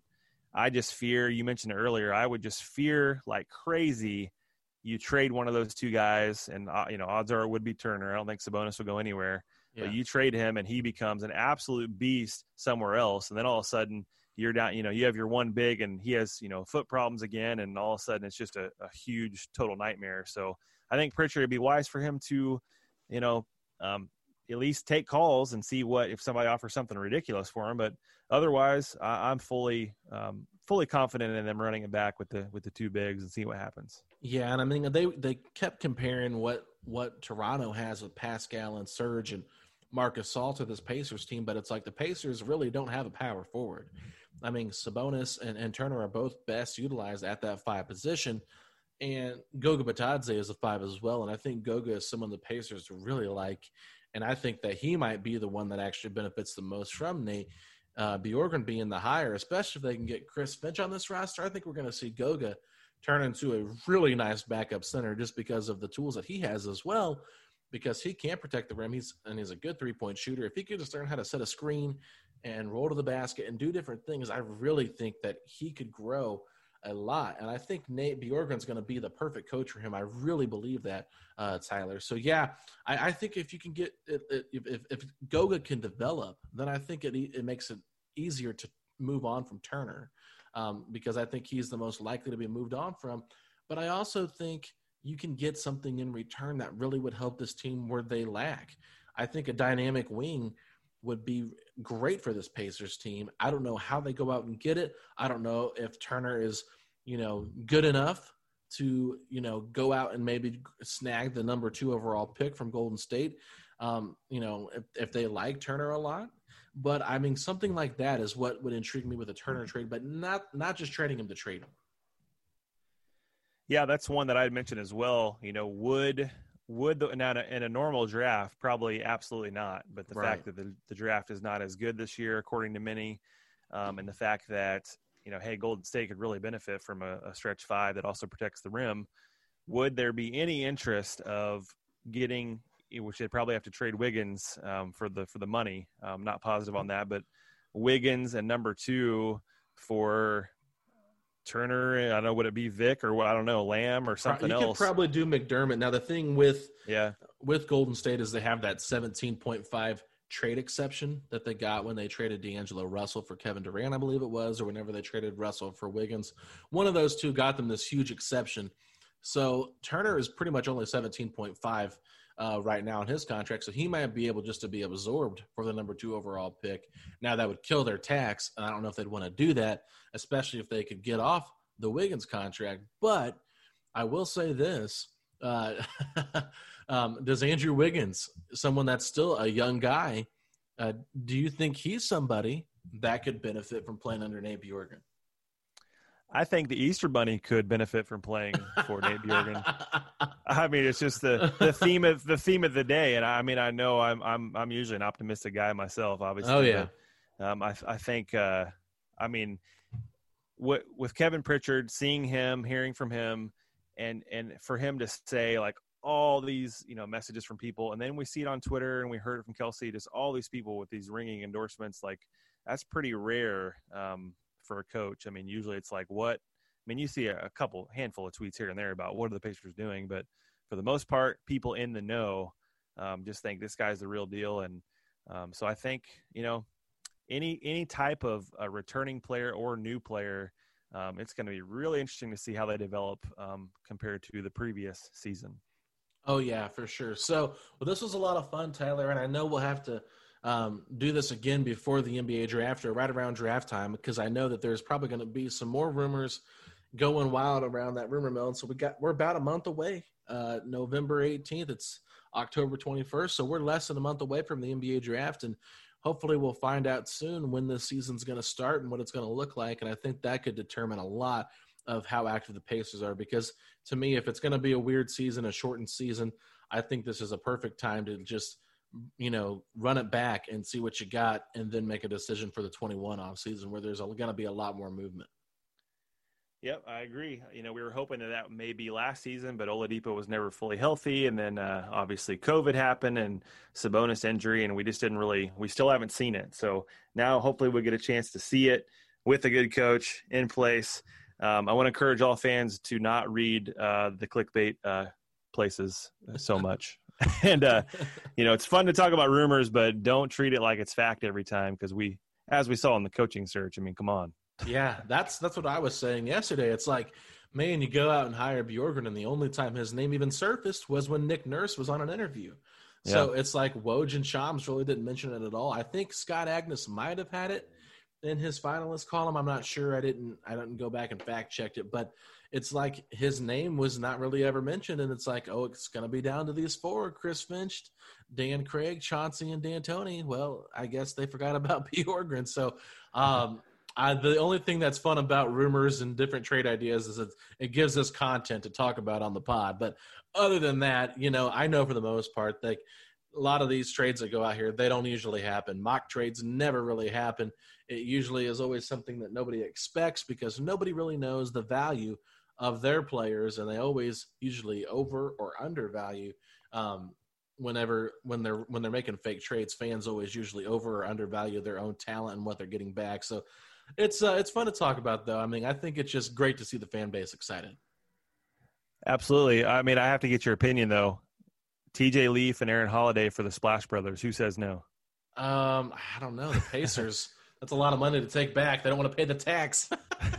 I just fear, you mentioned it earlier, I would just fear like crazy you trade one of those two guys, and, uh, you know, odds are it would be Turner. I don't think Sabonis will go anywhere. Yeah. But you trade him, and he becomes an absolute beast somewhere else, and then all of a sudden you're down, you know, you have your one big, and he has, you know, foot problems again, and all of a sudden it's just a, a huge total nightmare. So I think Pritchard, it'd be wise for him to, you know, um, at least take calls and see what if somebody offers something ridiculous for him. But otherwise, I, I'm fully um, fully confident in them running it back with the with the two bigs and see what happens. Yeah, and I mean they they kept comparing what what Toronto has with Pascal and Serge and Marcus Gasol to this Pacers team, but it's like the Pacers really don't have a power forward. I mean, Sabonis and, and Turner are both best utilized at that five position, and Goga Bitadze is a five as well. And I think Goga is someone the Pacers really like, and I think that he might be the one that actually benefits the most from Nate uh, Bjorkgren being the hire, especially if they can get Chris Finch on this roster. I think we're going to see Goga turn into a really nice backup center just because of the tools that he has as well, because he can protect the rim. He's and he's a good three-point shooter. If he could just learn how to set a screen and roll to the basket and do different things, I really think that he could grow a lot. And I think Nate Bjorkgren's going to be the perfect coach for him. I really believe that, uh, Tyler. So, yeah, I, I think if you can get if, if, if Goga can develop, then I think it it makes it easier to move on from Turner. Um, because I think he's the most likely to be moved on from. But I also think you can get something in return that really would help this team where they lack. I think a dynamic wing would be great for this Pacers team. I don't know how they go out and get it. I don't know if Turner is, you know, good enough to, you know, go out and maybe snag the number two overall pick from Golden State. Um, you know, if, if they like Turner a lot. But, I mean, something like that is what would intrigue me with a Turner trade, but not not just trading him to trade him. Yeah, that's one that I'd mentioned as well. You know, would would the, now in a normal draft, probably absolutely not. But the Right. fact that the, the draft is not as good this year, according to many, um, and the fact that, you know, hey, Golden State could really benefit from a, a stretch five that also protects the rim. Would there be any interest of getting – which they'd probably have to trade Wiggins um, for the for the money. I'm not positive on that, but Wiggins and number two for Turner. I don't know, would it be Vic or what? I don't know, Lamb or something you else. You could probably do McDermott. Now, the thing with yeah with Golden State is they have that seventeen point five trade exception that they got when they traded D'Angelo Russell for Kevin Durant, I believe it was, or whenever they traded Russell for Wiggins. One of those two got them this huge exception. So Turner is pretty much only seventeen point five Uh, right now in his contract, so he might be able just to be absorbed for the number two overall pick. Now that would kill their tax, and I don't know if they'd want to do that, especially if they could get off the Wiggins contract. But I will say this: uh, um, does Andrew Wiggins, someone that's still a young guy, uh, do you think he's somebody that could benefit from playing under Nate Bjorkgren? I think the Easter Bunny could benefit from playing for Nate Bjorkgren. I mean, it's just the, the theme of the theme of the day, and I mean, I know I'm I'm I'm usually an optimistic guy myself, obviously. Oh yeah. But, um, I I think uh, I mean, what with Kevin Pritchard, seeing him, hearing from him, and and for him to say like all these you know messages from people, and then we see it on Twitter and we heard it from Kelsey, just all these people with these ringing endorsements, like that's pretty rare. Um, for a coach. I mean, usually it's like what, I mean, you see a, a couple handful of tweets here and there about what are the Pacers doing, but for the most part, people in the know um, just think this guy's the real deal. And um, so I think, you know, any, any type of a returning player or new player, um, it's going to be really interesting to see how they develop um, compared to the previous season. Oh yeah, for sure. So, well, this was a lot of fun, Tyler, and I know we'll have to Um, do this again before the N B A draft or right around draft time, because I know that there's probably going to be some more rumors going wild around that rumor mill. And so we got, we're about a month away, uh, November eighteenth, it's October twenty-first. So we're less than a month away from the N B A draft, and hopefully we'll find out soon when the season's going to start and what it's going to look like. And I think that could determine a lot of how active the Pacers are, because to me, if it's going to be a weird season, a shortened season, I think this is a perfect time to just, you know, run it back and see what you got and then make a decision for the twenty-one off season where there's going to be a lot more movement. Yep, I agree. You know, we were hoping that that may be last season, but Oladipo was never fully healthy. And then uh, obviously COVID happened and Sabonis injury, and we just didn't really – we still haven't seen it. So now hopefully we get a chance to see it with a good coach in place. Um, I want to encourage all fans to not read uh, the clickbait uh, places so much. and, uh, you know, it's fun to talk about rumors, but don't treat it like it's fact every time because we, as we saw in the coaching search, I mean, come on. Yeah, that's that's what I was saying yesterday. It's like, man, you go out and hire Bjorgren, and the only time his name even surfaced was when Nick Nurse was on an interview. Yeah. So it's like Woj and Shams really didn't mention it at all. I think Scott Agnes might have had it in his finalist column. I'm not sure. I didn't I didn't go back and fact checked it, but it's like his name was not really ever mentioned, and it's like, oh, it's going to be down to these four: Chris Finch, Dan Craig, Chauncey, and D'Antoni. Well, I guess they forgot about Bjorgren. So um, I, the only thing that's fun about rumors and different trade ideas is it, it gives us content to talk about on the pod. But other than that, you know, I know for the most part, like a lot of these trades that go out here, they don't usually happen. Mock trades never really happen. It usually is always something that nobody expects because nobody really knows the value of their players, and they always usually over or undervalue um, whenever when they're when they're making fake trades. Fans always usually over or undervalue their own talent and what they're getting back. So it's uh, it's fun to talk about, though. I mean, I think it's just great to see the fan base excited. Absolutely. I mean, I have to get your opinion though. T J Leaf and Aaron Holiday for the Splash Brothers. Who says no? Um, I don't know. The Pacers. That's a lot of money to take back. They don't want to pay the tax.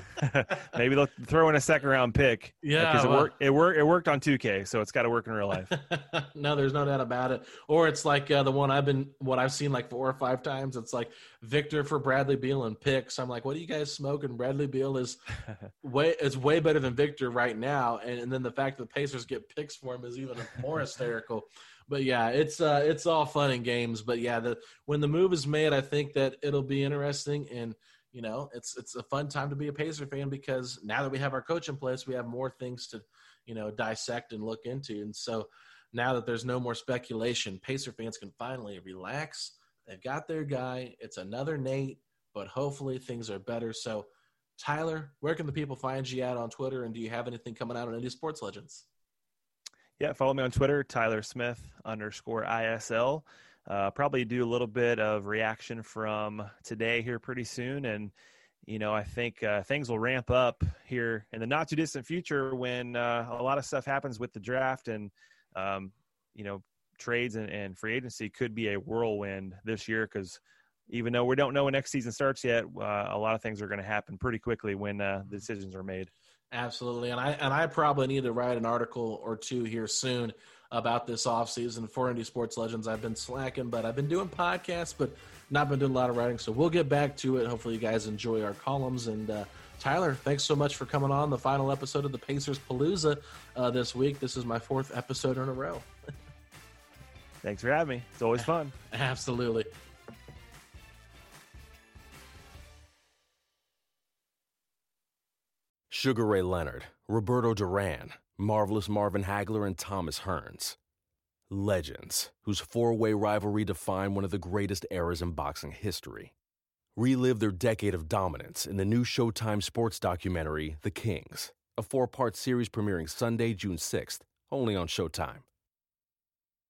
Maybe they'll throw in a second round pick. Yeah, because well, it worked. It worked. It worked on two K, so it's got to work in real life. No, there's no doubt about it. Or it's like uh, the one I've been, what I've seen like four or five times. It's like Victor for Bradley Beal and picks. I'm like, what are you guys smoking? Bradley Beal is way is way better than Victor right now, and, and then the fact that the Pacers get picks for him is even more hysterical. But yeah, it's uh, it's all fun and games. But yeah, the when the move is made, I think that it'll be interesting, and you know, it's it's a fun time to be a Pacer fan because now that we have our coach in place, we have more things to, you know, dissect and look into. And so now that there's no more speculation, Pacer fans can finally relax. They've got their guy. It's another Nate, but hopefully things are better. So, Tyler, where can the people find you at on Twitter, and do you have anything coming out on Indie Sports Legends? Yeah, follow me on Twitter, Tyler Smith underscore I S L. Uh, probably do a little bit of reaction from today here pretty soon. And, you know, I think uh, things will ramp up here in the not too distant future when uh, a lot of stuff happens with the draft and, um, you know, trades and, and free agency could be a whirlwind this year because even though we don't know when next season starts yet, uh, a lot of things are going to happen pretty quickly when uh, the decisions are made. Absolutely. And I and I probably need to write an article or two here soon about this offseason for Indie Sports Legends. I've been slacking, but I've been doing podcasts, but not been doing a lot of writing. So we'll get back to it. Hopefully you guys enjoy our columns. And uh, Tyler, thanks so much for coming on the final episode of the Pacers Palooza uh, this week. This is my fourth episode in a row. Thanks for having me. It's always fun. Absolutely. Sugar Ray Leonard, Roberto Duran, Marvelous Marvin Hagler, and Thomas Hearns. Legends, whose four-way rivalry defined one of the greatest eras in boxing history. Relive their decade of dominance in the new Showtime sports documentary, The Kings, a four-part series premiering Sunday, June sixth, only on Showtime.